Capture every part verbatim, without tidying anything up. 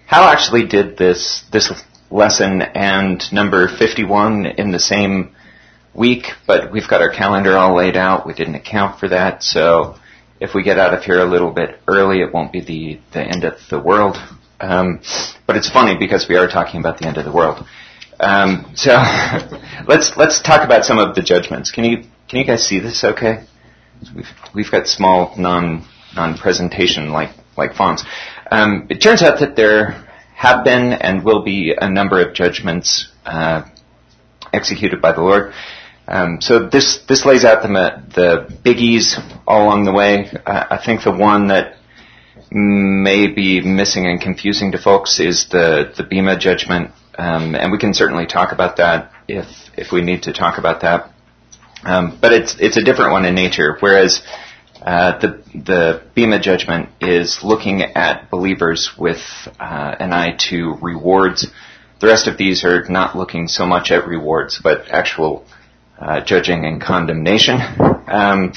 Hal actually did this this lesson and number fifty-one in the same week, but we've got our calendar all laid out. We didn't account for that, so if we get out of here a little bit early, it won't be the, the end of the world. Um, but it's funny because we are talking about the end of the world. Um, so let's let's talk about some of the judgments. Can you can you guys see this? Okay, so we've we've got small non non presentation like like fonts. Um, it turns out that there have been and will be a number of judgments uh, executed by the Lord. Um, so this this lays out the the biggies all along the way. Uh, I think the one that may be missing and confusing to folks is the the Bema judgment. Um, and we can certainly talk about that if if we need to talk about that. Um, but it's it's a different one in nature. Whereas uh, the the Bema judgment is looking at believers with uh, an eye to rewards. The rest of these are not looking so much at rewards, but actual uh, judging and condemnation. Um,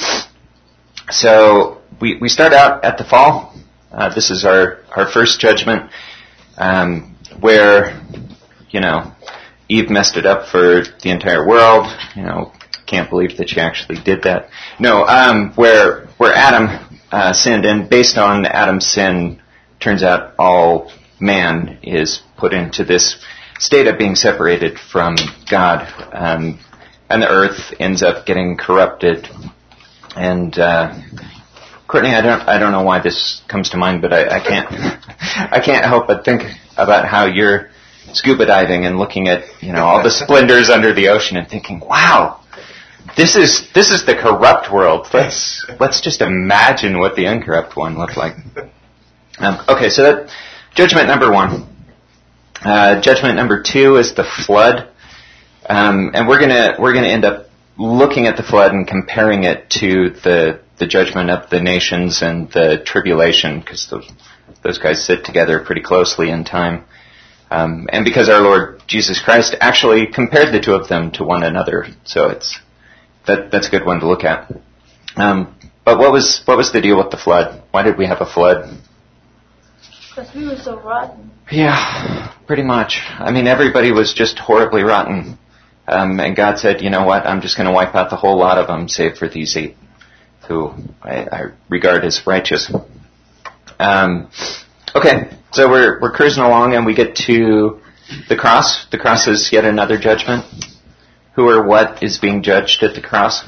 so we we start out at the fall. Uh, this is our our first judgment, um, where. You know, Eve messed it up for the entire world. You know, can't believe that she actually did that. No, um, where where Adam uh, sinned, and based on Adam's sin, turns out all man is put into this state of being separated from God, um, and the earth ends up getting corrupted. And uh, Courtney, I don't I don't know why this comes to mind, but I, I can't I can't help but think about how you're scuba diving and looking at, you know, all the splendors under the ocean and thinking, wow, this is this is the corrupt world. Let's let's just imagine what the uncorrupt one looked like. Um, okay, so that, judgment number one. Uh, judgment number two is the flood, um, and we're gonna we're gonna end up looking at the flood and comparing it to the the judgment of the nations and the tribulation, because those those guys sit together pretty closely in time. Um, and because our Lord Jesus Christ actually compared the two of them to one another, so it's that that's a good one to look at. Um, but what was what was the deal with the flood? Why did we have a flood? Because we were so rotten. Yeah, pretty much. I mean, everybody was just horribly rotten, um, and God said, "You know what? I'm just going to wipe out the whole lot of them, save for these eight, who I, I regard as righteous." Um, okay. So we're we're cruising along and we get to the cross. The cross is yet another judgment. Who or what is being judged at the cross?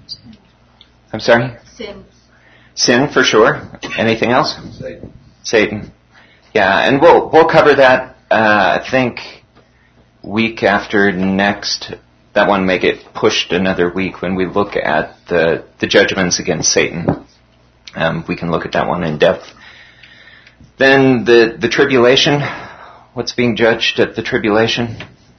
I'm sorry? Sin. Sin, for sure. Anything else? Satan. Satan. Yeah, and we'll we'll cover that, uh, I think, week after next. That one may get pushed another week when we look at the, the judgments against Satan. Um, we can look at that one in depth. Then the, the tribulation. What's being judged at the tribulation?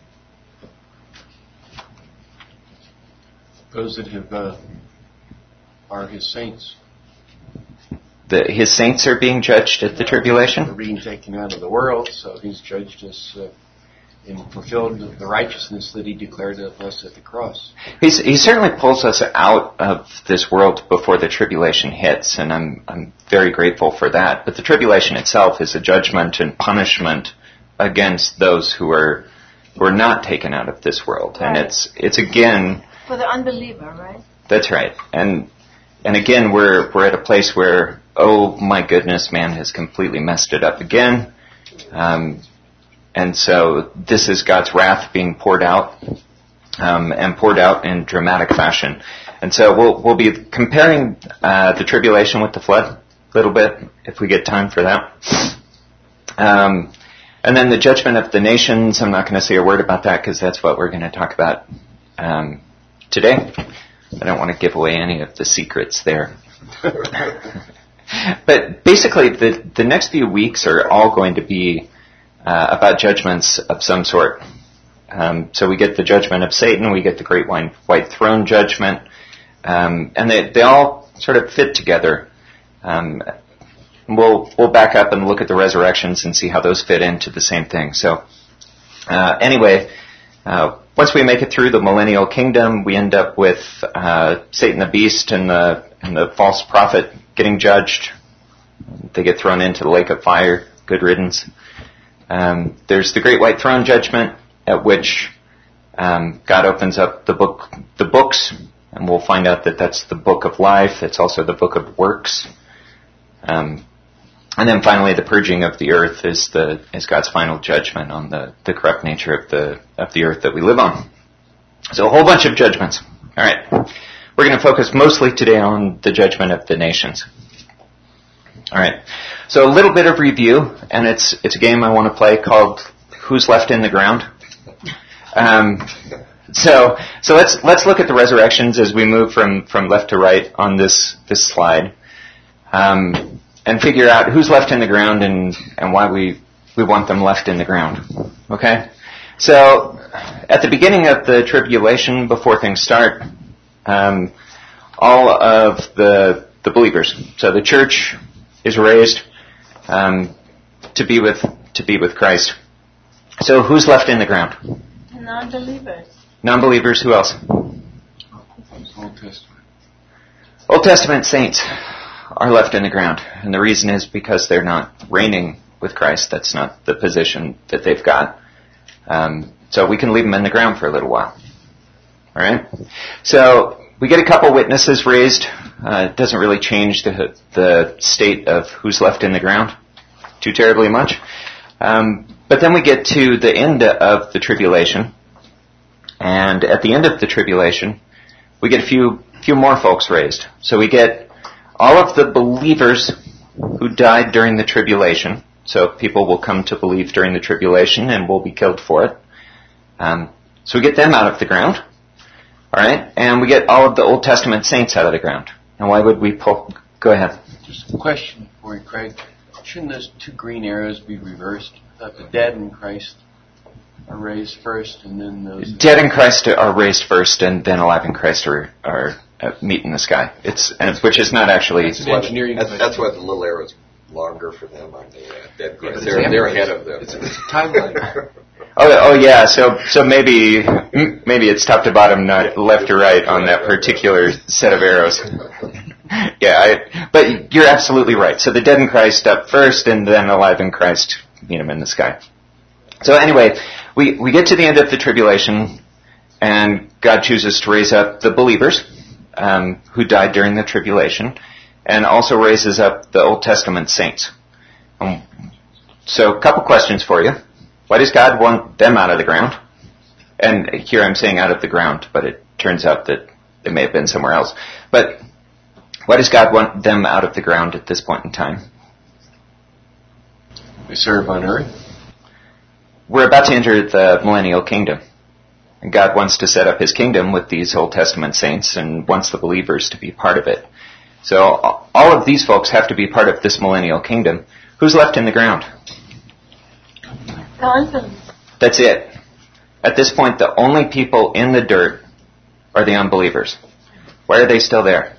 Those that have uh, are his saints. The, his saints are being judged at the tribulation? They're being taken out of the world, so he's judged us uh, and fulfilled the righteousness that he declared of us at the cross. He's, he certainly pulls us out of this world before the tribulation hits, and I'm I'm very grateful for that. But the tribulation itself is a judgment and punishment against those who are who are not taken out of this world, right. And it's it's again for the unbeliever, right? That's right, and and again we're we're at a place where, oh my goodness, man has completely messed it up again. Um, And so this is God's wrath being poured out, um, and poured out in dramatic fashion. And so we'll we'll be comparing uh, the tribulation with the flood a little bit, if we get time for that. Um, and then the judgment of the nations, I'm not going to say a word about that because that's what we're going to talk about um, today. I don't want to give away any of the secrets there. But basically, the, the next few weeks are all going to be Uh, about judgments of some sort. Um, so we get the judgment of Satan, we get the great white throne judgment, um, and they, they all sort of fit together. Um, we'll we'll back up and look at the resurrections and see how those fit into the same thing. So uh, anyway, uh, once we make it through the millennial kingdom, we end up with uh, Satan the beast and the and the false prophet getting judged. They get thrown into the lake of fire. Good riddance. Um, there's the Great White Throne Judgment, at which um, God opens up the book, the books, and we'll find out that that's the book of life. It's also the book of works. Um, and then finally, the purging of the earth is the is God's final judgment on the, the corrupt nature of the of the earth that we live on. So a whole bunch of judgments. All right, we're going to focus mostly today on the judgment of the nations. All right, so a little bit of review, and it's it's a game I want to play called Who's Left in the Ground. Um, so so let's let's look at the resurrections as we move from, from left to right on this this slide, um, and figure out who's left in the ground and, and why we we want them left in the ground. Okay, so at the beginning of the tribulation, before things start, um, all of the the believers, so the church is raised um, to be with to be with Christ. So who's left in the ground? Non-believers. Non-believers. Who else? Old Testament. Old Testament saints are left in the ground, and the reason is because they're not reigning with Christ. That's not the position that they've got. Um, so we can leave them in the ground for a little while. All right. So we get a couple witnesses raised. Uh, it doesn't really change the the state of who's left in the ground too terribly much. Um, but then we get to the end of the tribulation, and at the end of the tribulation, we get a few few more folks raised. So we get all of the believers who died during the tribulation. So people will come to believe during the tribulation and will be killed for it. Um, so we get them out of the ground. All right, and we get all of the Old Testament saints out of the ground. And why would we pull? Go ahead. Just a question for you, Craig. Shouldn't those two green arrows be reversed? That the dead in Christ are raised first, and then those dead in Christ are raised first, and then alive in Christ are are uh, meet in the sky. It's and it's, which is not actually That's an engineering. That's, that's why the little arrow's longer for them on the uh, dead Christ. Yeah, they're they're ahead of them. It's, it's a timeline. Oh, oh yeah. So, so maybe, maybe it's top to bottom, not left or right on that particular set of arrows. Yeah, I, but you're absolutely right. So the dead in Christ up first, and then alive in Christ meet them in the sky. So anyway, we we get to the end of the tribulation, and God chooses to raise up the believers um, who died during the tribulation, and also raises up the Old Testament saints. Um, so, a couple questions for you. Why does God want them out of the ground? And here I'm saying out of the ground, but it turns out that they may have been somewhere else. But why does God want them out of the ground at this point in time? They serve on earth. We're about to enter the millennial kingdom. And God wants to set up His kingdom with these Old Testament saints and wants the believers to be part of it. So all of these folks have to be part of this millennial kingdom. Who's left in the ground? That's it. At this point, the only people in the dirt are the unbelievers. Why are they still there?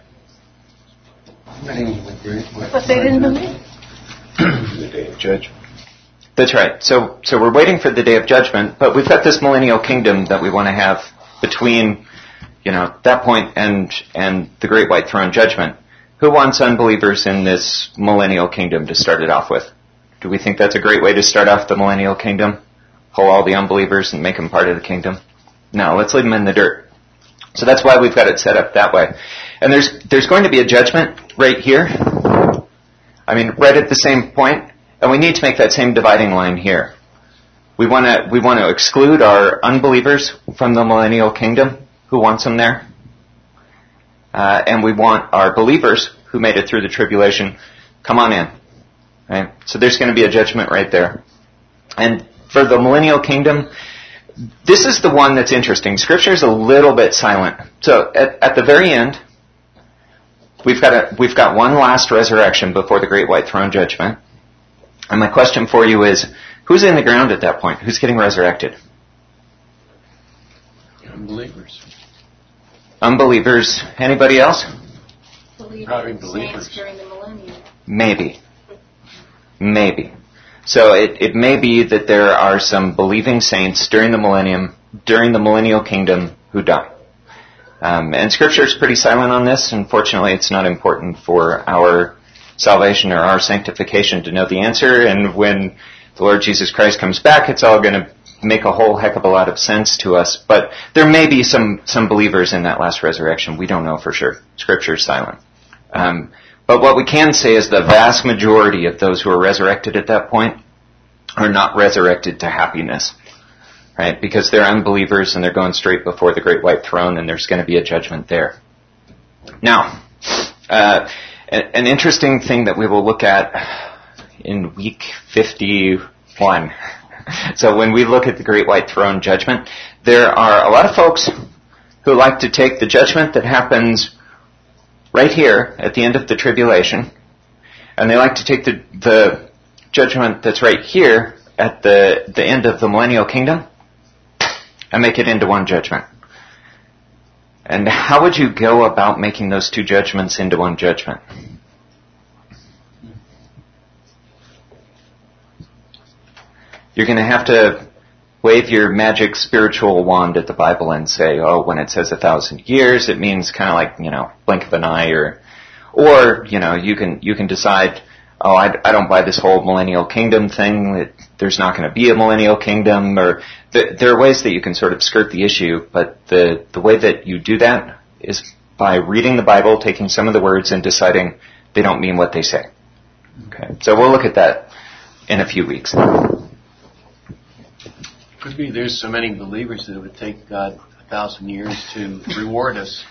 But they didn't believe. The day of judgment. That's right. So, so we're waiting for the day of judgment, but we've got this millennial kingdom that we want to have between, you know, that point and and the Great White Throne Judgment. Who wants unbelievers in this millennial kingdom to start it off with? Do we think that's a great way to start off the millennial kingdom? Pull all the unbelievers and make them part of the kingdom? No, let's leave them in the dirt. So that's why we've got it set up that way. And there's there's going to be a judgment right here. I mean, right at the same point, and we need to make that same dividing line here. We want to we want to exclude our unbelievers from the millennial kingdom. Who wants them there? Uh, and we want our believers who made it through the tribulation, come on in. Right? So there's going to be a judgment right there. And for the millennial kingdom, this is the one that's interesting. Scripture is a little bit silent. So at, at the very end, we've got a, we've got one last resurrection before the Great White Throne Judgment. And my question for you is, who's in the ground at that point? Who's getting resurrected? Unbelievers. Unbelievers. Anybody else? Probably believers. During the millennium. Maybe. Maybe. So it, it may be that there are some believing saints during the millennium, during the millennial kingdom, who die. Um, and Scripture is pretty silent on this. Unfortunately, it's not important for our salvation or our sanctification to know the answer. And when the Lord Jesus Christ comes back, it's all going to make a whole heck of a lot of sense to us. But there may be some, some believers in that last resurrection. We don't know for sure. Scripture is silent. Um, but what we can say is the vast majority of those who are resurrected at that point are not resurrected to happiness, right? Because they're unbelievers and they're going straight before the great white throne, and there's going to be a judgment there. Now, uh, an interesting thing that we will look at in week fifty-one. So when we look at the great white throne judgment, there are a lot of folks who like to take the judgment that happens right here at the end of the tribulation, and they like to take the, the judgment that's right here at the, the end of the millennial kingdom and make it into one judgment. And how would you go about making those two judgments into one judgment? You're going to have to wave your magic spiritual wand at the Bible and say, oh, when it says a thousand years, it means kind of like, you know, blink of an eye, or, or, you know, you can, you can decide, oh, I, I don't buy this whole millennial kingdom thing, that there's not going to be a millennial kingdom, or th- there are ways that you can sort of skirt the issue, but the, the way that you do that is by reading the Bible, taking some of the words and deciding they don't mean what they say. Okay. So we'll look at that in a few weeks. Could be there's so many believers that it would take God a thousand years to reward us.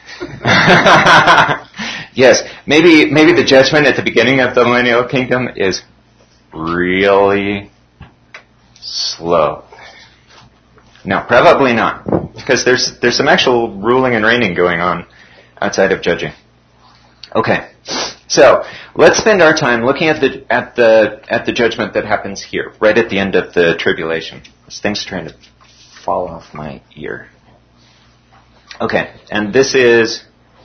Yes, maybe maybe the judgment at the beginning of the millennial kingdom is really slow. No, probably not, because there's there's some actual ruling and reigning going on outside of judging. Okay, so let's spend our time looking at the at the at the judgment that happens here, right at the end of the tribulation. This thing's trying to fall off my ear. Okay, and this is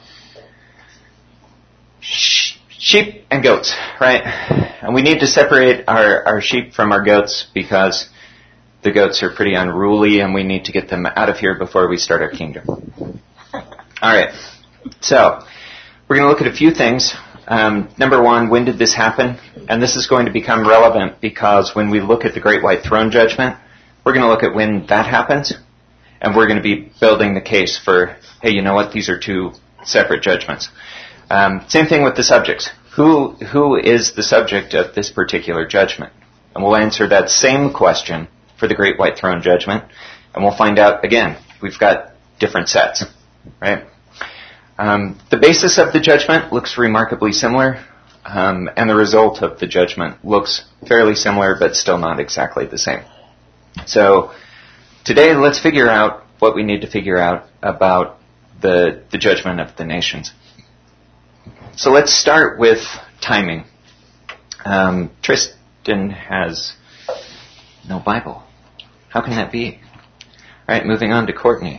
sh- sheep and goats, right? And we need to separate our, our sheep from our goats because the goats are pretty unruly and we need to get them out of here before we start our kingdom. Alright, so we're going to look at a few things. Um, number one, when did this happen? And this is going to become relevant because when we look at the Great White Throne Judgment, we're going to look at when that happens, and we're going to be building the case for, hey, you know what, these are two separate judgments. Um, same thing with the subjects. Who Who is the subject of this particular judgment? And we'll answer that same question for the Great White Throne Judgment, and we'll find out, again, we've got different sets, right? Um, the basis of the judgment looks remarkably similar, um, and the result of the judgment looks fairly similar, but still not exactly the same. So today, let's figure out what we need to figure out about the the judgment of the nations. So let's start with timing. Um, Tristan has no Bible. How can that be? All right, moving on to Courtney.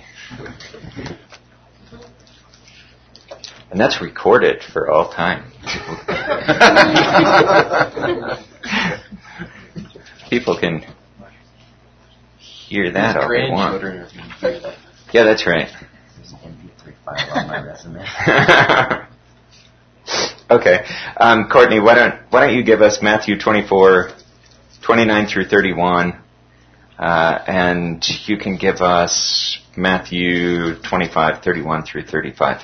And that's recorded for all time. People can hear that all they want. Yeah, that's right. There's an M P three file on my resume. Okay, um, Courtney, why don't why don't you give us Matthew twenty-four, twenty-nine through thirty-one, uh, and you can give us Matthew twenty-five, thirty-one through thirty-five.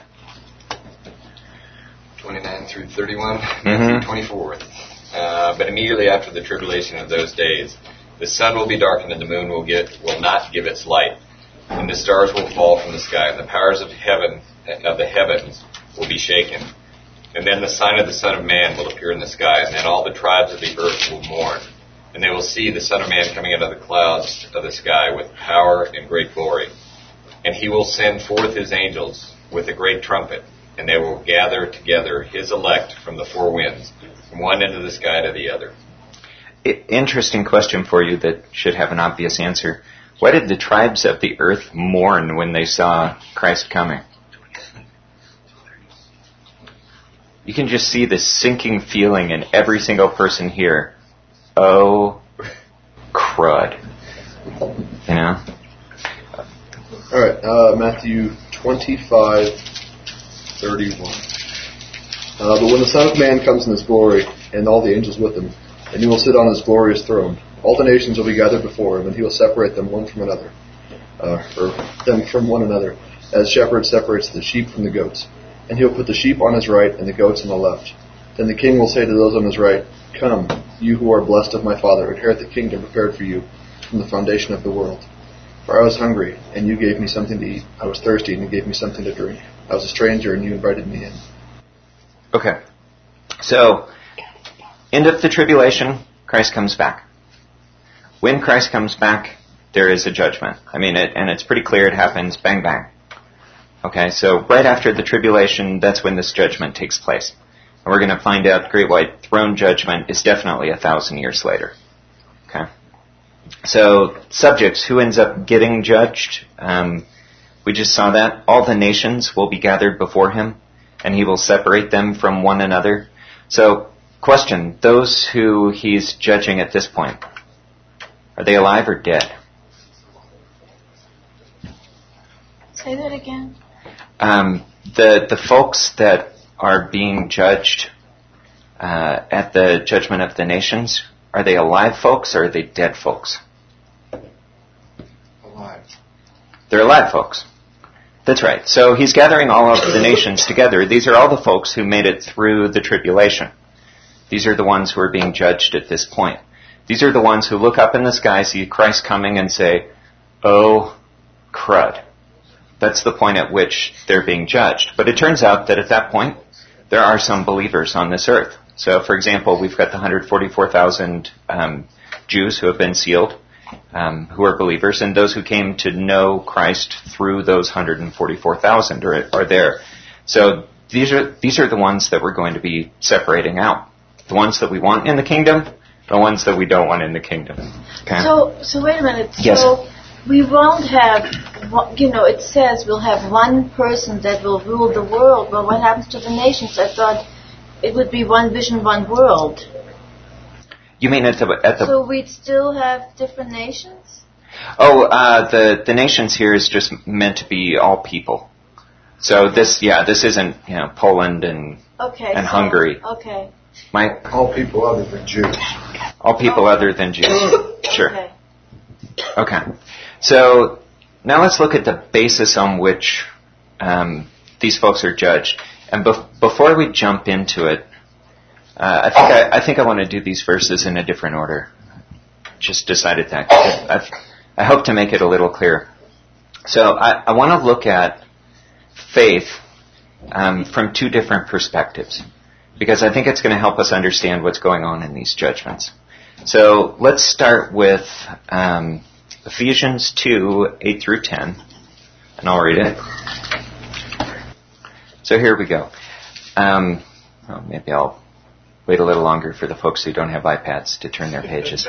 twenty-nine through thirty-one, Mm-hmm. Matthew twenty-four. Uh, but immediately after the tribulation of those days, the sun will be darkened and the moon will get will not give its light, and the stars will fall from the sky, and the powers of heaven of the heavens will be shaken. And then the sign of the Son of Man will appear in the sky, and then all the tribes of the earth will mourn, and they will see the Son of Man coming out of the clouds of the sky with power and great glory. And he will send forth his angels with a great trumpet, and they will gather together his elect from the four winds, from one end of the sky to the other. Interesting question for you that should have an obvious answer. Why did the tribes of the earth mourn when they saw Christ coming? You can just see the sinking feeling in every single person here. Oh, crud. You know? All right, uh, Matthew twenty-five, thirty-one. Uh, but when the Son of Man comes in his glory, and all the angels with him, and he will sit on his glorious throne, All the nations will be gathered before him, and he will separate them one from another, uh, or them from one another, as shepherd separates the sheep from the goats. And he will put the sheep on his right and the goats on the left. Then the king will say to those on his right, Come, you who are blessed of my Father, inherit the kingdom prepared for you from the foundation of the world. For I was hungry, and you gave me something to eat. I was thirsty, and you gave me something to drink. I was a stranger, and you invited me in. Okay. So, end of the tribulation, Christ comes back. When Christ comes back, there is a judgment. I mean, it, and it's pretty clear it happens bang, bang. Okay, so right after the tribulation, that's when this judgment takes place. And we're going to find out the Great White Throne Judgment is definitely a thousand years later. Okay. So, subjects, who ends up getting judged? Um, we just saw that. All the nations will be gathered before him, and he will separate them from one another. So, question, those who he's judging at this point, are they alive or dead? Say that again. Um, the the folks that are being judged uh, at the judgment of the nations, are they alive folks or are they dead folks? Alive. They're alive folks. That's right. So he's gathering all of the nations together. These are all the folks who made it through the tribulation. These are the ones who are being judged at this point. These are the ones who look up in the sky, see Christ coming, and say, oh, crud. That's the point at which they're being judged. But it turns out that at that point, there are some believers on this earth. So, for example, we've got the one hundred forty-four thousand um, Jews who have been sealed, um, who are believers, and those who came to know Christ through those one hundred forty-four thousand are, are there. So these are these are the ones that we're going to be separating out. The ones that we want in the kingdom, the ones that we don't want in the kingdom. Okay? So, so wait a minute. Yes. So we won't have, you know, it says we'll have one person that will rule the world. But what happens to the nations? I thought it would be one vision, one world. You mean at the at the? So we'd still have different nations? Oh, uh, the the nations here is just meant to be all people. So this, yeah, this isn't, you know, Poland and Okay. and so, Hungary. Okay. Mike? All people other than Jews. All people other than Jews. Sure. Okay. Okay. So now let's look at the basis on which um, these folks are judged. And bef- before we jump into it, uh, I think I, I think I want to do these verses in a different order. Just decided that. I've, I hope to make it a little clearer. So I, I want to look at faith um, from two different perspectives, because I think it's going to help us understand what's going on in these judgments. So let's start with um, Ephesians two, eight through ten, and I'll read it. So here we go. Um, well, maybe I'll wait a little longer for the folks who don't have iPads to turn their pages.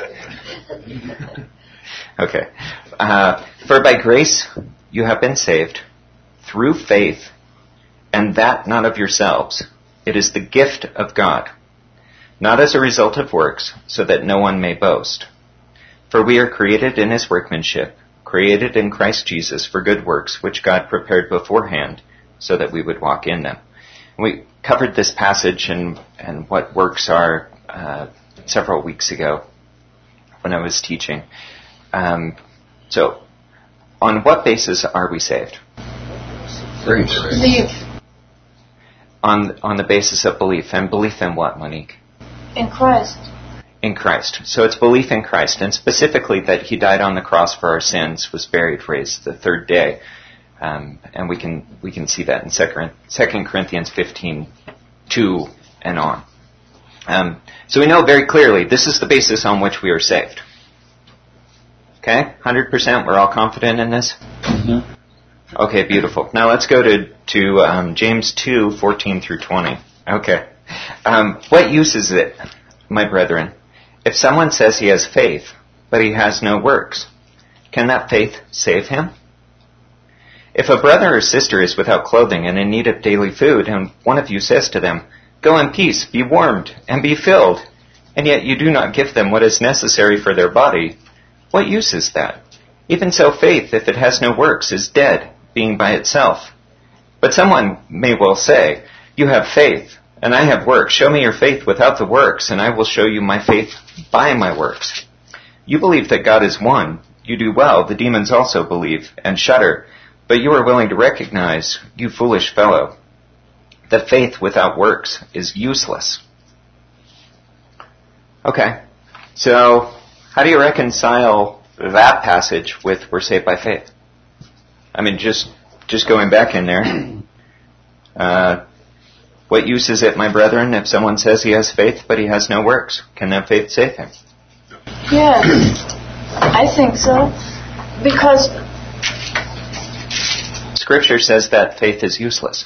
Okay. Uh, For by grace you have been saved through faith, and that not of yourselves. It is the gift of God, not as a result of works, so that no one may boast. For we are created in his workmanship, created in Christ Jesus for good works, which God prepared beforehand, so that we would walk in them. We covered this passage and, and what works are uh, several weeks ago when I was teaching. Um, so, on what basis are we saved? Grace. Believe On on the basis of belief. And belief in what, Monique? in Christ. In Christ. So it's belief in Christ, and specifically that he died on the cross for our sins, was buried, raised the third day. Um, and we can we can see that in Second Corinthians fifteen, two and on. Um, so we know very clearly this is the basis on which we are saved. Okay? one hundred percent, we're all confident in this? Mm-hmm. Okay, beautiful. Now let's go to, to um, James two, fourteen through twenty. Okay. Um, what use is it, my brethren, if someone says he has faith, but he has no works? Can that faith save him? If a brother or sister is without clothing and in need of daily food, and one of you says to them, Go in peace, be warmed, and be filled, and yet you do not give them what is necessary for their body, what use is that? Even so, faith, if it has no works, is dead, being by itself. But someone may well say, You have faith, and I have works. Show me your faith without the works, and I will show you my faith by my works. You believe that God is one. You do well. The demons also believe and shudder. But you are willing to recognize, you foolish fellow, that faith without works is useless. Okay, so how do you reconcile that passage with we're saved by faith? I mean, just just going back in there, uh, what use is it, my brethren, if someone says he has faith but he has no works? Can that faith save him? Yes, I think so. Because Scripture says that faith is useless.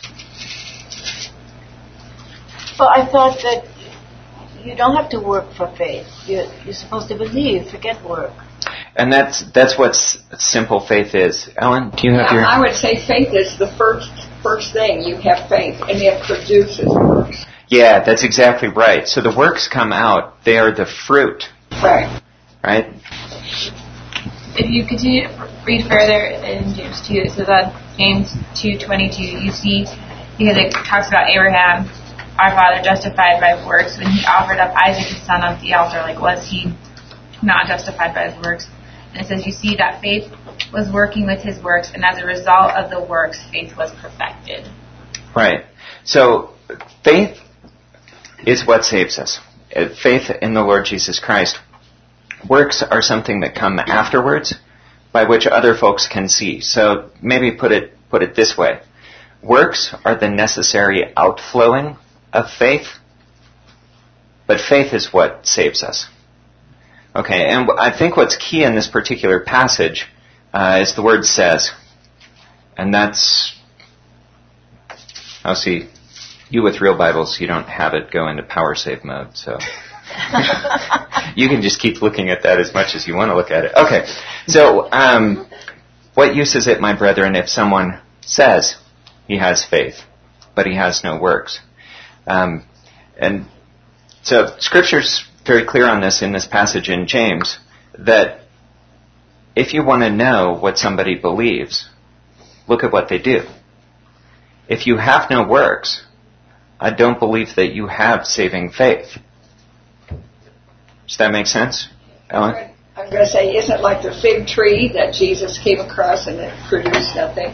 Well, I thought that you don't have to work for faith. You're, you're supposed to believe, forget work. And that's that's what s- simple faith is. Ellen, do you have yeah, your... I would say faith is the first first thing. You have faith, and it produces works. Yeah, that's exactly right. So the works come out. They are the fruit. Right. Right? If you continue to read further in James two, it says that James two twenty-two, you see, because it talks about Abraham, our father, justified by works when he offered up Isaac his son on the altar. Like, was he not justified by his works? And it says, you see that faith was working with his works, and as a result of the works, faith was perfected. Right. So faith is what saves us. Uh, Faith in the Lord Jesus Christ. Works are something that come afterwards by which other folks can see. So maybe put it put it this way. Works are the necessary outflowing of faith, but faith is what saves us. Okay, and I think what's key in this particular passage uh, is the word says. And that's, I'll see, you with real Bibles, you don't have it go into power save mode, so you can just keep looking at that as much as you want to look at it. Okay, so um, what use is it, my brethren, if someone says he has faith, but he has no works? Um, and so Scripture's very clear on this in this passage in James, that if you want to know what somebody believes, look at what they do. If you have no works, I don't believe that you have saving faith. Does that make sense, Ellen? I'm going to say, isn't it like the fig tree that Jesus came across and it produced nothing?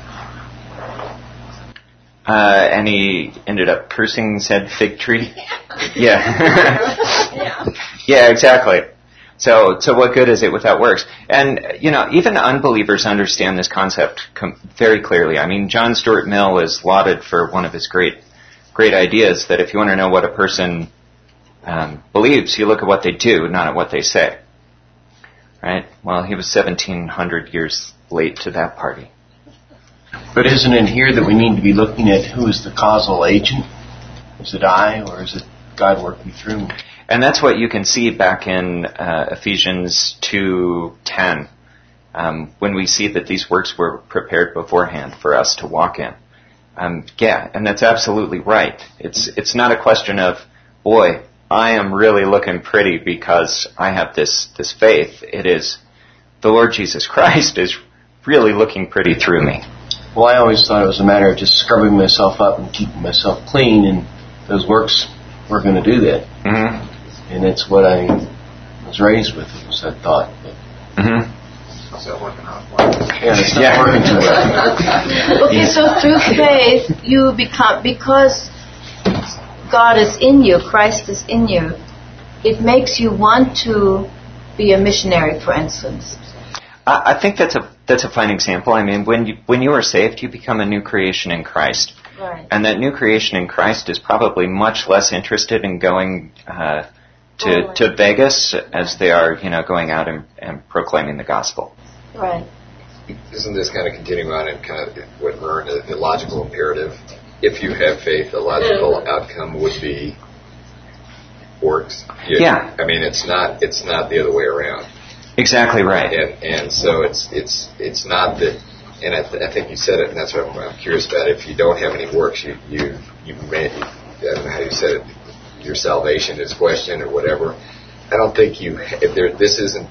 Uh, and he ended up cursing said fig tree. Yeah. yeah. Yeah, exactly. So, so what good is it without works? And, you know, even unbelievers understand this concept com- very clearly. I mean, John Stuart Mill is lauded for one of his great, great ideas that if you want to know what a person um, believes, you look at what they do, not at what they say. Right? Well, he was seventeen hundred years late to that party. But isn't it here that we need to be looking at who is the causal agent? Is it I, or is it God working through me? And that's what you can see back in uh, Ephesians two ten, um, when we see that these works were prepared beforehand for us to walk in. Um, yeah, and that's absolutely right. It's it's not a question of, boy, I am really looking pretty because I have this, this faith. It is, the Lord Jesus Christ is really looking pretty through me. Well, I always thought it was a matter of just scrubbing myself up and keeping myself clean, and those works were going to do that. Mm-hmm. And it's what I was raised with, was that thought. But Mm-hmm. It's not working out. yeah, it's not Yeah. working too well. Okay, so through faith, you become, because God is in you, Christ is in you, it makes you want to be a missionary, for instance. I, I think that's a that's a fine example. I mean, when you when you are saved, you become a new creation in Christ. Right. And that new creation in Christ is probably much less interested in going uh, to Totally. to Vegas as they are, you know, going out and, and proclaiming the gospel. Right. Isn't this kind of continuing on in kind of what Vern, the logical imperative? If you have faith, the logical outcome would be works. You- Yeah. I mean, it's not it's not the other way around. Exactly right. And and so it's it's it's not that. And I, th- I think you said it, and that's what I'm, I'm curious about. If you don't have any works, you you you may, I don't know how you said it, your salvation is questioned or whatever. I don't think you. If there, this isn't.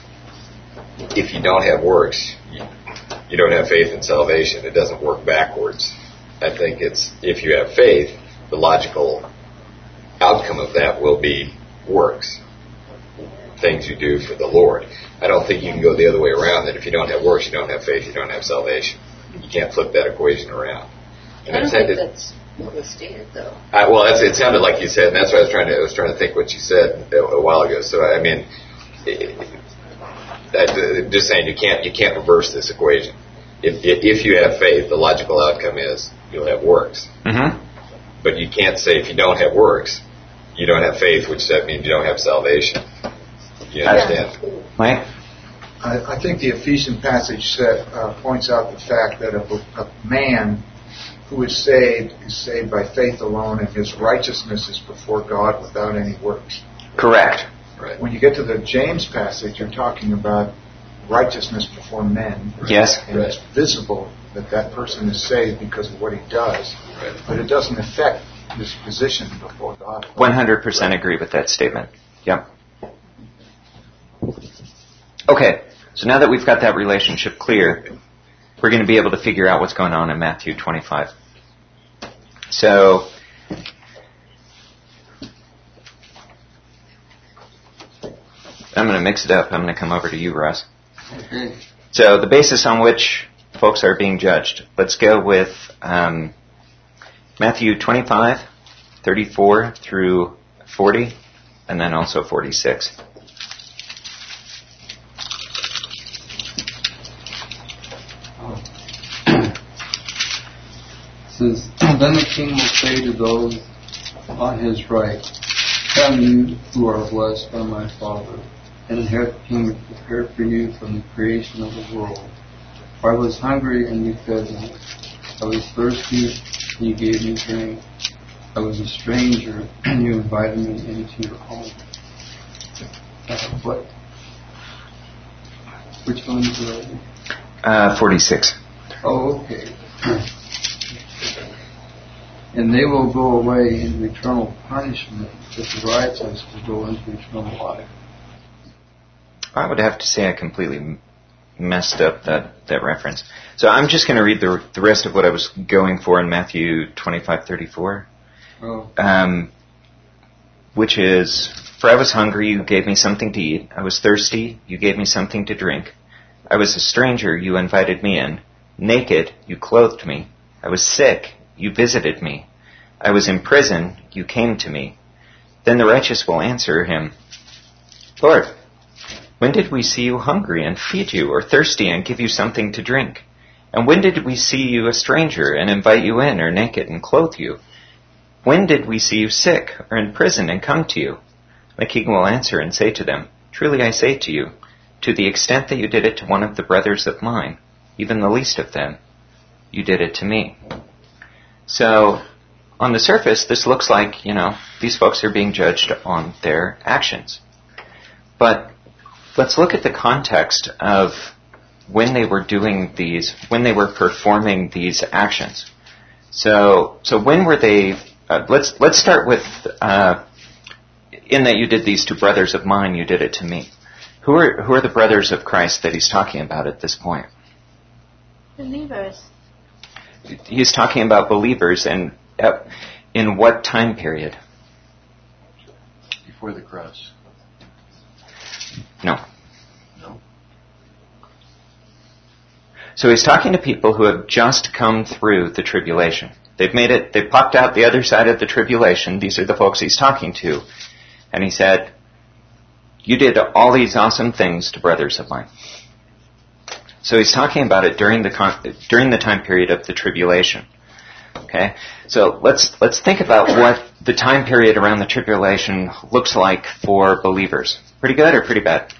If you don't have works, you, you don't have faith in salvation. It doesn't work backwards. I think it's if you have faith, the logical outcome of that will be works. things you do for the Lord. I don't think you can go the other way around, that if you don't have works, you don't have faith, you don't have salvation. You can't flip that equation around. And I don't it's, think it, that's what was stated, though. I, well, that's, it sounded like you said, and that's what I was trying to. I was trying to think what you said a, a while ago. So I mean, it, I, just saying, you can't you can't reverse this equation. If if you have faith, the logical outcome is you'll have works. Mm-hmm. But you can't say if you don't have works, you don't have faith, which that means you don't have salvation. You understand? Mike? I, I think the Ephesian passage said, uh, points out the fact that a, a man who is saved is saved by faith alone, and his righteousness is before God without any works. Correct. Right. When you get to the James passage, you're talking about righteousness before men. Yes. And Right. it's visible that that person is saved because of what he does, Right. but it doesn't affect his position before God. one hundred percent agree with that statement. Yep. Okay, so now that we've got that relationship clear, we're going to be able to figure out what's going on in Matthew twenty-five. So, I'm going to mix it up. I'm going to come over to you, Russ. Okay. So, the basis on which folks are being judged. Let's go with um, Matthew twenty-five, thirty-four through forty, and then also forty-six. Says, then the king will say to those on his right, come you who are blessed by my Father, and inherit the kingdom prepared for you from the creation of the world. For I was hungry, and you fed me. I was thirsty, and you gave me drink. I was a stranger, and you invited me into your home. Uh, what? Which one is it? Uh, forty-six. Oh, okay. And they will go away into eternal punishment, but the righteous will go into eternal life. I would have to say I completely m- messed up that, that reference. So I'm just going to read the the rest of what I was going for in Matthew twenty-five thirty-four, Oh. um, which is, for I was hungry, you gave me something to eat. I was thirsty, you gave me something to drink. I was a stranger, you invited me in. Naked, you clothed me. I was sick, you visited me. I was in prison, you came to me. Then the righteous will answer him, Lord, when did we see you hungry and feed you, or thirsty and give you something to drink? And when did we see you a stranger and invite you in, or naked and clothe you? When did we see you sick or in prison and come to you? The king will answer and say to them, Truly I say to you, to the extent that you did it to one of the brothers of mine, even the least of them, you did it to me. So, on the surface, this looks like, you know, these folks are being judged on their actions. But let's look at the context of when they were doing these, when they were performing these actions. So, so when were they? Uh, let's let's start with uh, in that you did these to brothers of mine, you did it to me. Who are who are the brothers of Christ that he's talking about at this point? Believers. He's talking about believers, and uh, in what time period? Before the cross. No. No. So he's talking to people who have just come through the tribulation. They've made it, they've popped out the other side of the tribulation. These are the folks he's talking to. And he said, you did all these awesome things to brothers of mine. So he's talking about it during the con- during the time period of the tribulation. Okay? So let's let's think about what the time period around the tribulation looks like for believers. Pretty good or pretty bad?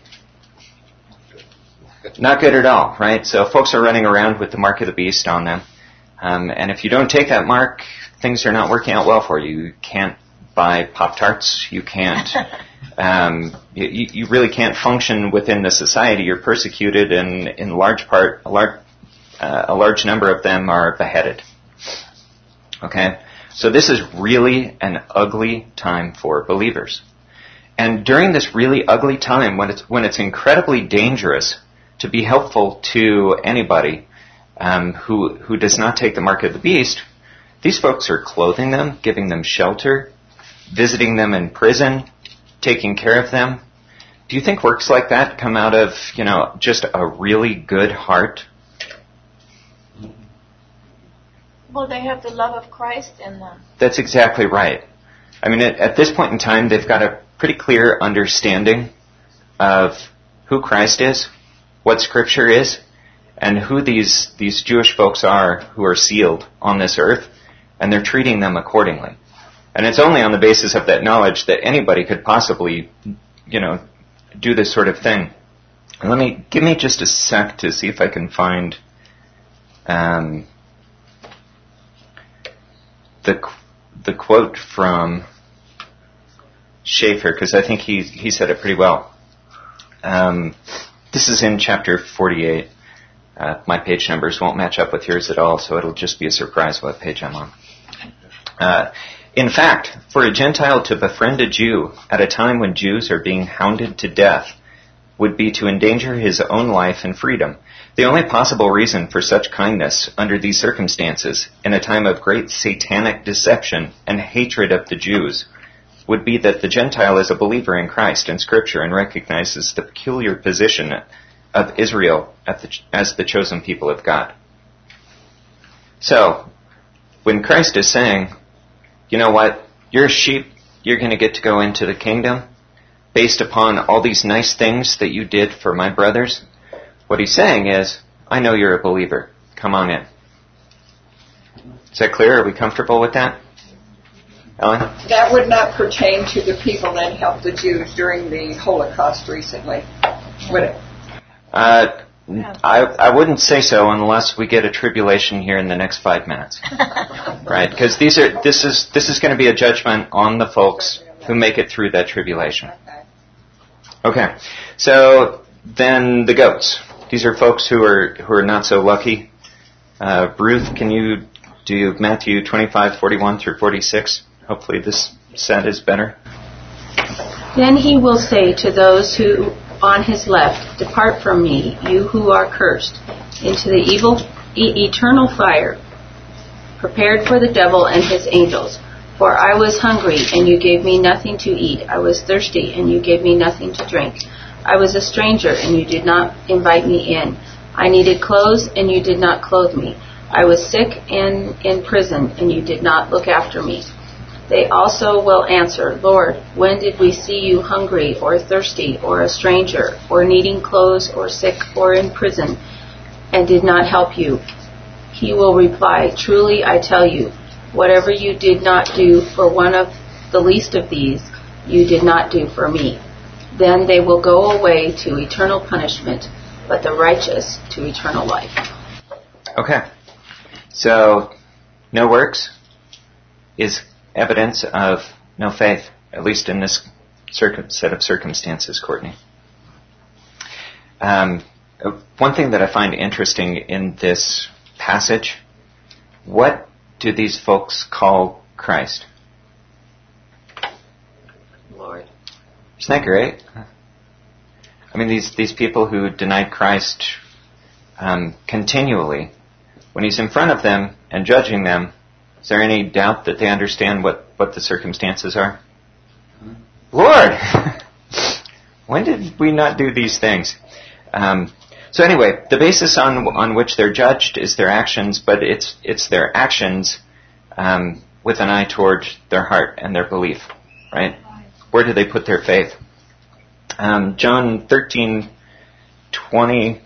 Not good at all, right? So folks are running around with the mark of the beast on them. Um, and if you don't take that mark, things are not working out well for you. You can't buy Pop-Tarts. You can't, um, you, you really can't function within the society. You're persecuted, and in large part, a large, uh, a large number of them are beheaded. Okay? So this is really an ugly time for believers. And during this really ugly time, when it's, when it's incredibly dangerous to be helpful to anybody um, who who does not take the mark of the beast, these folks are clothing them, giving them shelter, visiting them in prison, taking care of them. do you think works like that come out of, you know, just a really good heart? Well, they have the love of Christ in them. That's exactly right. I mean, at, at this point in time, they've got a pretty clear understanding of who Christ is, what Scripture is, and who these, these Jewish folks are who are sealed on this earth, and they're treating them accordingly. And it's only on the basis of that knowledge that anybody could possibly, you know, do this sort of thing. And let me, give me just a sec to see if I can find um, the the quote from Schaeffer, because I think he he said it pretty well. Um, this is in chapter forty-eight. Uh, my page numbers won't match up with yours at all, so it'll just be a surprise what page I'm on. Uh, in fact, for a Gentile to befriend a Jew at a time when Jews are being hounded to death would be to endanger his own life and freedom. The only possible reason for such kindness under these circumstances, in a time of great satanic deception and hatred of the Jews, would be that the Gentile is a believer in Christ and Scripture and recognizes the peculiar position of Israel as the chosen people of God. So, when Christ is saying, you know what, you're a sheep, you're going to get to go into the kingdom based upon all these nice things that you did for my brothers, what he's saying is, I know you're a believer. Come on in. Is that clear? Are we comfortable with that? Ellen? That would not pertain to the people that helped the Jews during the Holocaust recently, would it? Uh, I, I wouldn't say so unless we get a tribulation here in the next five minutes. Right? Because these are this is this is going to be a judgment on the folks who make it through that tribulation. Okay. So then the goats. These are folks who are who are not so lucky. Uh, Ruth, can you do Matthew twenty-five, forty-one through forty-six? Hopefully this set is better. Then he will say to those who on his left, depart from me, you who are cursed, into the evil e- eternal fire, prepared for the devil and his angels. For I was hungry, and you gave me nothing to eat. I was thirsty, and you gave me nothing to drink. I was a stranger, and you did not invite me in. I needed clothes, and you did not clothe me. I was sick and in prison, and you did not look after me. They also will answer, Lord, when did we see you hungry or thirsty or a stranger or needing clothes or sick or in prison and did not help you? He will reply, truly I tell you, whatever you did not do for one of the least of these, you did not do for me. Then they will go away to eternal punishment, but the righteous to eternal life. Okay. So, no works is evidence of no faith, at least in this circum- set of circumstances, Courtney. Um, one thing that I find interesting in this passage, what do these folks call Christ? Lord. Isn't that great? I mean, these, these people who denied Christ um, continually, when he's in front of them and judging them, is there any doubt that they understand what, what the circumstances are? Lord! When did we not do these things? Um, so anyway, the basis on on which they're judged is their actions, but it's it's their actions um, with an eye toward their heart and their belief, right? Where do they put their faith? Um, John thirteen twenty.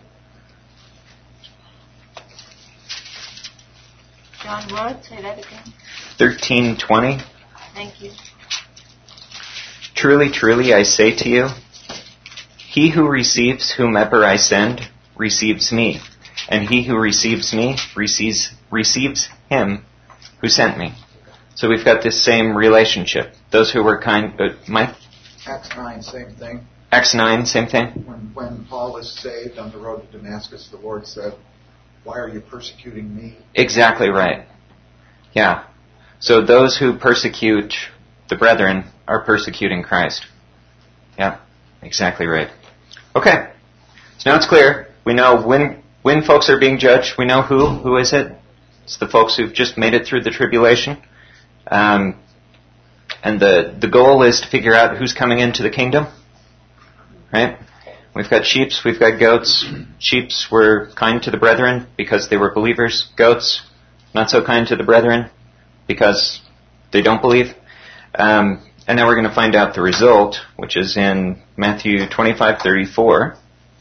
John what? Say that again. thirteen twenty. Thank you. Truly, truly, I say to you, he who receives whomever I send receives me, and he who receives me receives receives him who sent me. So we've got this same relationship. Those who were kind, uh, Mike? Acts nine, same thing. Acts nine, same thing? When, when Paul was saved on the road to Damascus, the Lord said, why are you persecuting me? Exactly right. Yeah. So those who persecute the brethren are persecuting Christ. Yeah, exactly right. Okay. So now it's clear. We know when when folks are being judged. We know who. Who is it? It's the folks who've just made it through the tribulation. Um, and the, the goal is to figure out who's coming into the kingdom. right? We've got sheeps, we've got goats. Sheeps were kind to the brethren because they were believers. Goats, not so kind to the brethren because they don't believe. Um, and now we're going to find out the result, which is in Matthew twenty-five thirty-four.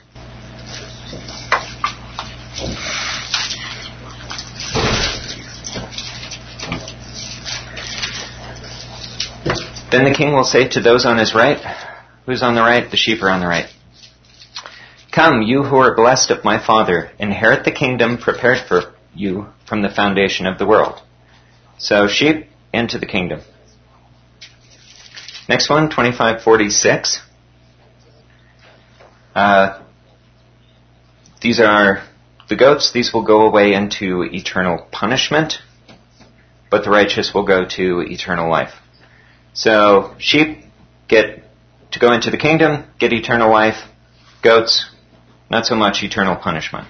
Then the king will say to those on his right, who's on the right? The sheep are on the right. Come, you who are blessed of my Father, inherit the kingdom prepared for you from the foundation of the world. So sheep into the kingdom. Next one, twenty-five forty-six. Uh, these are the goats. These will go away into eternal punishment, but the righteous will go to eternal life. So sheep get to go into the kingdom, get eternal life. Goats, not so much eternal punishment.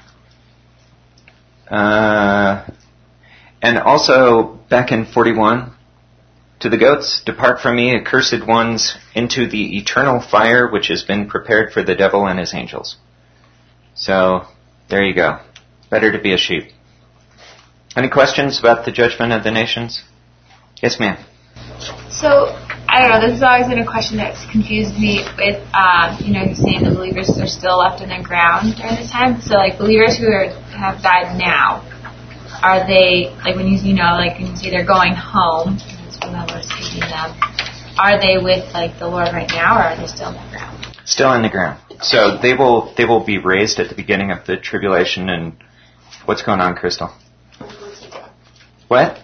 Uh, and also, back in forty-one, to the goats, depart from me, accursed ones, into the eternal fire which has been prepared for the devil and his angels. So, there you go. Better to be a sheep. Any questions about the judgment of the nations? Yes, ma'am. So, I don't know, this has always been a question that's confused me with, um, you know, you're saying the believers are still left in the ground during this time. So, like, believers who are, have died now, are they, like, when you, you know, like, when you say they're going home, that's when the Lord's taking them, are they with, like, the Lord right now, or are they still in the ground? Still in the ground. So, they will, they will be raised at the beginning of the tribulation, and what's going on, Crystal? What?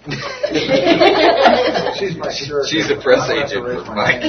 She's my shirt. She's a press agent for Mike.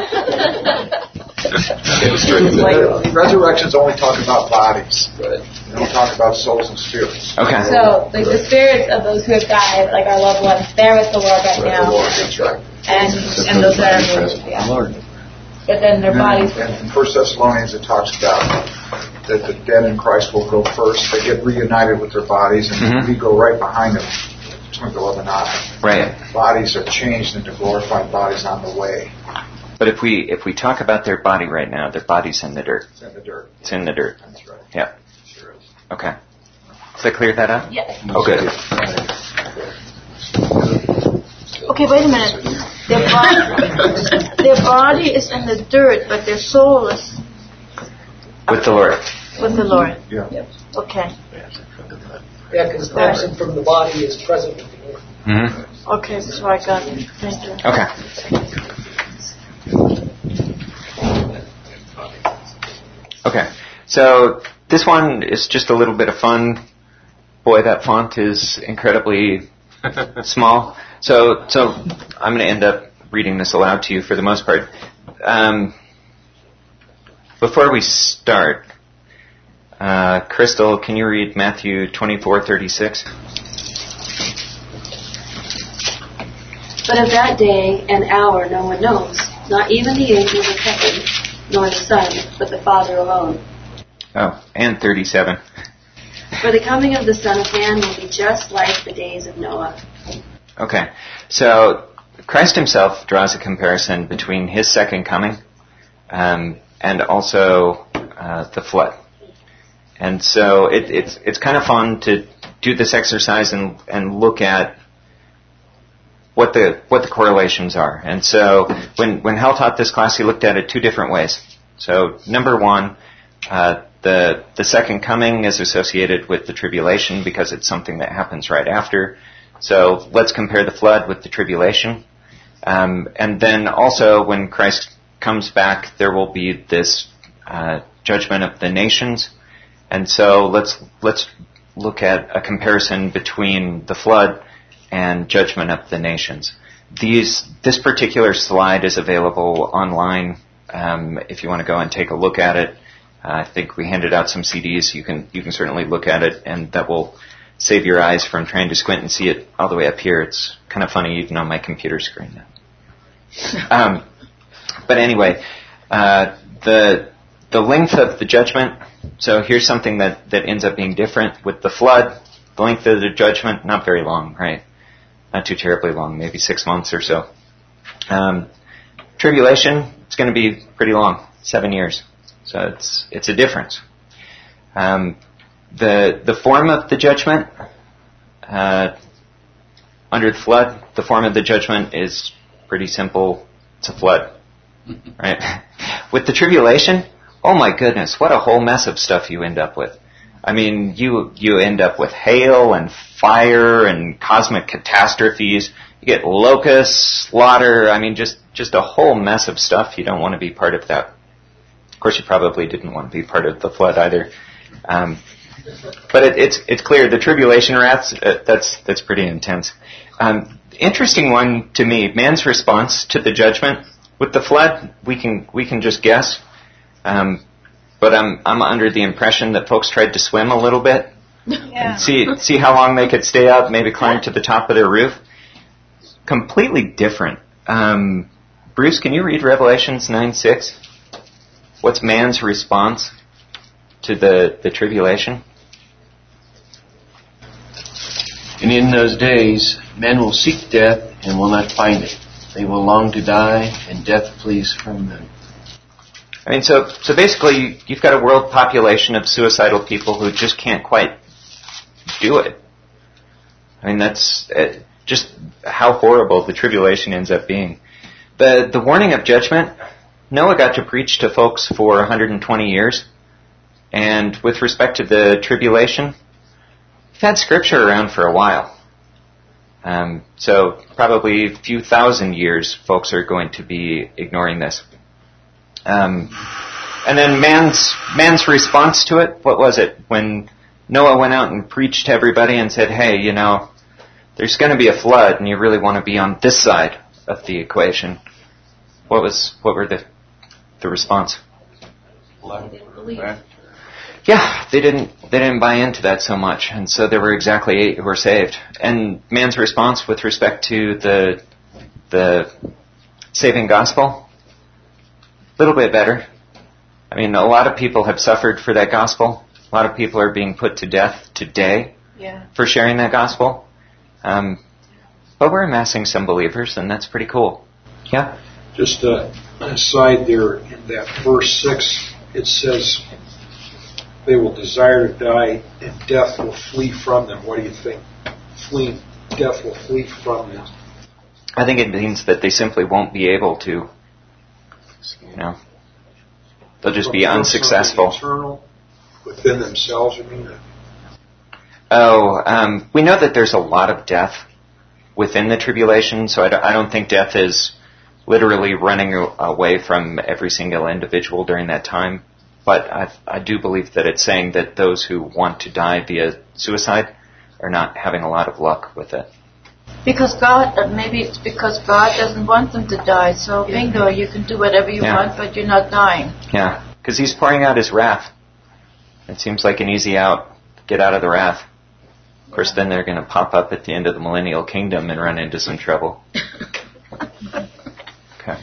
Resurrections only talk about bodies. Right. They don't talk about souls and spirits. Okay. So, like, the spirits of those who have died, like our loved ones, they're with the Lord right now. The Lord, that's right. And, and those that are moved, yeah. Lord. But then their bodies... And in First Thessalonians it talks about that the dead in Christ will go first. They get reunited with their bodies, and mm-hmm. we go right behind them. Twinkle of an eye. Right. Bodies are changed into glorified bodies on the way. But if we if we talk about their body right now, their body's in the dirt. It's in the dirt. It's in the dirt. That's right. Yeah. Sure is. Okay. Does that clear that up? Yeah. Oh, good. Okay, wait a minute. Their body, their body is in the dirt, but their soul is with the Lord. With the Lord. Yeah. Yep. Okay. Yeah, because absent from the body is present with the Lord. Mm-hmm. Okay, so I got it. Thank you. Okay. Okay. So this one is just a little bit of fun. Boy, that font is incredibly small. So, so I'm going to end up reading this aloud to you for the most part. Um, before we start, uh, Crystal, can you read Matthew twenty-four thirty-six? But of that day and hour no one knows, not even the angels of heaven, nor the Son, but the Father alone. Oh, and thirty-seven. For the coming of the Son of Man will be just like the days of Noah. Okay, so Christ himself draws a comparison between his second coming um, and also uh, the flood. And so it, it's it's kind of fun to do this exercise and and look at what the what the correlations are. And so when when Hal taught this class, he looked at it two different ways. So number one, uh, the the second coming is associated with the tribulation because it's something that happens right after. So let's compare the flood with the tribulation. Um, and then also when Christ comes back, there will be this uh, judgment of the nations. And so let's let's look at a comparison between the flood and judgment of the nations. These this particular slide is available online um, if you want to go and take a look at it. Uh, I think we handed out some C Ds. You can you can certainly look at it, and that will save your eyes from trying to squint and see it all the way up here. It's kind of funny even on my computer screen now. Um, but anyway, uh, the the length of the judgment. So here's something that, that ends up being different with the flood. The length of the judgment, not very long, right? Not too terribly long, maybe six months or so. Um, tribulation, it's going to be pretty long, seven years. So it's it's a difference. Um, the the form of the judgment uh, under the flood, the form of the judgment is pretty simple. It's a flood, right? With the tribulation, oh my goodness, what a whole mess of stuff you end up with. I mean, you you end up with hail and fire and cosmic catastrophes. You get locusts, slaughter. I mean, just just a whole mess of stuff. You don't want to be part of that. Of course, you probably didn't want to be part of the flood either. Um, but it, it's it's clear the tribulation wrath, uh, that's that's pretty intense. Um, interesting one to me, man's response to the judgment with the flood. We can we can just guess. Um, But I'm I'm under the impression that folks tried to swim a little bit Yeah. and see see how long they could stay up, maybe climb to the top of their roof. Completely different. Um, Bruce, can you read Revelations nine six? What's man's response to the, the tribulation? And in those days, men will seek death and will not find it. They will long to die, and death flees from them. I mean, so so basically, you've got a world population of suicidal people who just can't quite do it. I mean, that's uh, just how horrible the tribulation ends up being. The the warning of judgment, Noah got to preach to folks for one hundred twenty years, and with respect to the tribulation, we've had Scripture around for a while. Um, so probably a few thousand years, folks are going to be ignoring this. Um, and then man's man's response to it, what was it? When Noah went out and preached to everybody and said, hey, you know, there's going to be a flood and you really want to be on this side of the equation. What was what were the the response? Yeah, they didn't they didn't buy into that so much, and so there were exactly eight who were saved. And man's response with respect to the the saving gospel, a little bit better. I mean, a lot of people have suffered for that gospel. A lot of people are being put to death today Yeah. for sharing that gospel. Um, but we're amassing some believers, and that's pretty cool. Yeah? Just uh, an aside there, in that verse six, it says, they will desire to die, and death will flee from them. What do you think? Flee, death will flee from them. I think it means that they simply won't be able to. You know, they'll just be unsuccessful. Eternal within themselves, you mean? Oh, um, we know that there's a lot of death within the tribulation, so I don't, I don't think death is literally running away from every single individual during that time. But I, I do believe that it's saying that those who want to die via suicide are not having a lot of luck with it. Because God, uh, maybe it's because God doesn't want them to die. So bingo, you can do whatever you Yeah. want, but you're not dying. Yeah, because he's pouring out his wrath. It seems like an easy out. Get out of the wrath. Of course, then they're going to pop up at the end of the millennial kingdom and run into some trouble. Okay.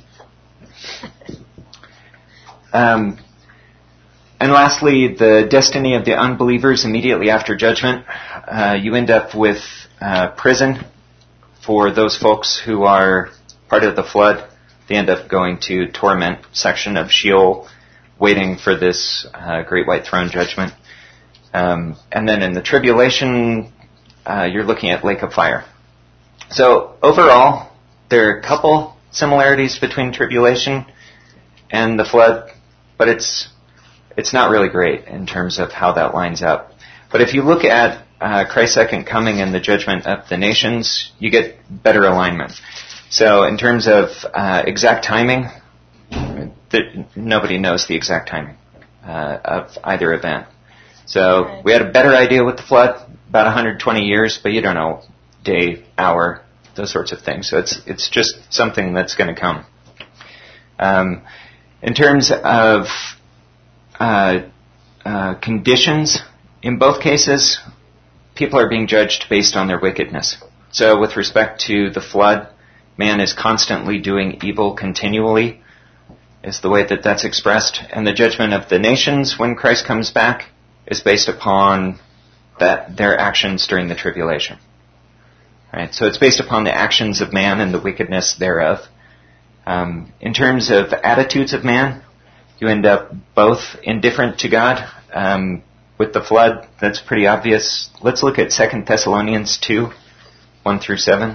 Um, and lastly, the destiny of the unbelievers immediately after judgment. Uh, you end up with uh, prison for those folks who are part of the flood. They end up going to torment section of Sheol, waiting for this uh, great white throne judgment. Um, and then in the tribulation, uh, you're looking at lake of fire. So overall, there are a couple similarities between tribulation and the flood, but it's it's not really great in terms of how that lines up. But if you look at uh, Christ's second coming and the judgment of the nations, you get better alignment. So in terms of uh, exact timing, the, nobody knows the exact timing uh, of either event. So we had a better idea with the flood, about one hundred twenty years, but you don't know day, hour, those sorts of things. So it's it's just something that's going to come. Um, in terms of uh, uh, conditions, in both cases, people are being judged based on their wickedness. So with respect to the flood, man is constantly doing evil continually, is the way that that's expressed. And the judgment of the nations when Christ comes back is based upon that their actions during the tribulation. Right? So it's based upon the actions of man and the wickedness thereof. Um, in terms of attitudes of man, you end up both indifferent to God. Um, with the flood, that's pretty obvious. Let's look at Second Thessalonians two, one through seven.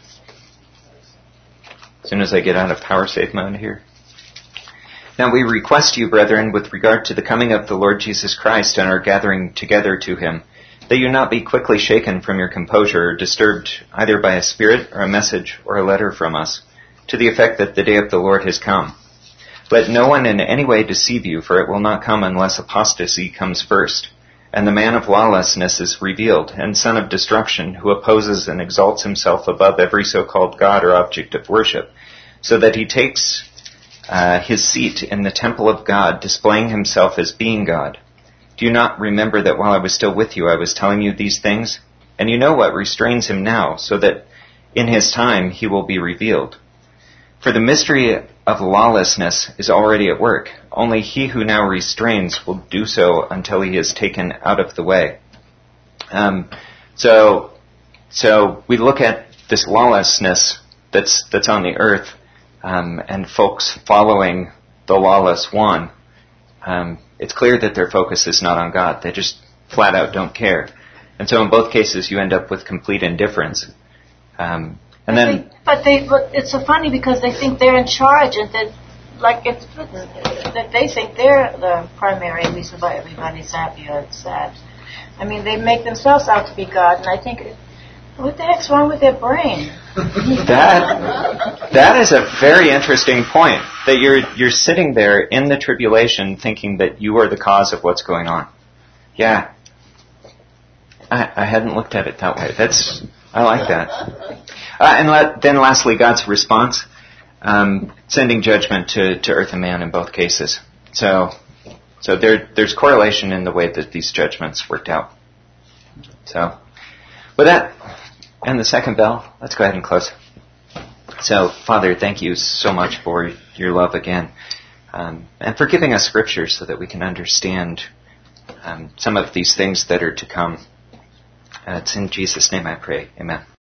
As soon as I get out of power save mode here. Now we request you, brethren, with regard to the coming of the Lord Jesus Christ and our gathering together to him, that you not be quickly shaken from your composure or disturbed either by a spirit or a message or a letter from us, to the effect that the day of the Lord has come. Let no one in any way deceive you, for it will not come unless apostasy comes first, and the man of lawlessness is revealed, and son of destruction, who opposes and exalts himself above every so-called God or object of worship, so that he takes uh, his seat in the temple of God, displaying himself as being God. Do you not remember that while I was still with you, I was telling you these things? And you know what restrains him now, so that in his time he will be revealed. For the mystery of lawlessness is already at work. Only he who now restrains will do so until he is taken out of the way. Um, so, so we look at this lawlessness that's that's on the earth, um, and folks following the lawless one. Um, it's clear that their focus is not on God. They just flat out don't care. And so in both cases, you end up with complete indifference. Um, and then, they, but they, but it's so funny because they think they're in charge, and that, like it's written, that they think they're the primary reason why everybody's happy or sad. I mean, they make themselves out to be God, and I think, what the heck's wrong with their brain? That that is a very interesting point. That you're you're sitting there in the tribulation, thinking that you are the cause of what's going on. Yeah, I, I hadn't looked at it that way. That's I like that. Uh, and let, then lastly, God's response, um, sending judgment to, to earth and man in both cases. So, so there there's correlation in the way that these judgments worked out. So, with that, and the second bell, let's go ahead and close. So, Father, thank you so much for your love again, um, and for giving us Scripture so that we can understand um, some of these things that are to come. Uh, it's in Jesus' name I pray. Amen.